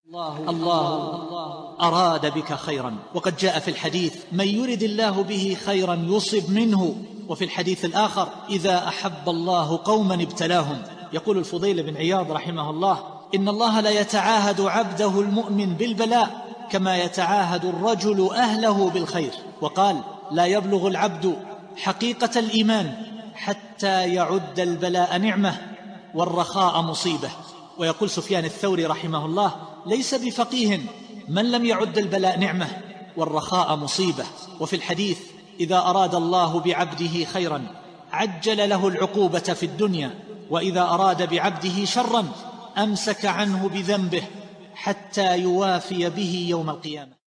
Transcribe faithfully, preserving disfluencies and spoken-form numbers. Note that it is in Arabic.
الله, الله أراد بك خيرا، وقد جاء في الحديث: من يرد الله به خيرا يصب منه. وفي الحديث الآخر: إذا أحب الله قوما ابتلاهم. يقول الفضيل بن عياض رحمه الله: إن الله لا يتعاهد عبده المؤمن بالبلاء كما يتعاهد الرجل أهله بالخير. وقال: لا يبلغ العبد حقيقة الإيمان حتى يعد البلاء نعمة والرخاء مصيبة. ويقول سفيان الثوري رحمه الله: ليس بفقيه من لم يعد البلاء نعمة والرخاء مصيبة. وفي الحديث: إذا أراد الله بعبده خيرا عجل له العقوبة في الدنيا، وإذا أراد بعبده شرا أمسك عنه بذنبه حتى يوافي به يوم القيامة.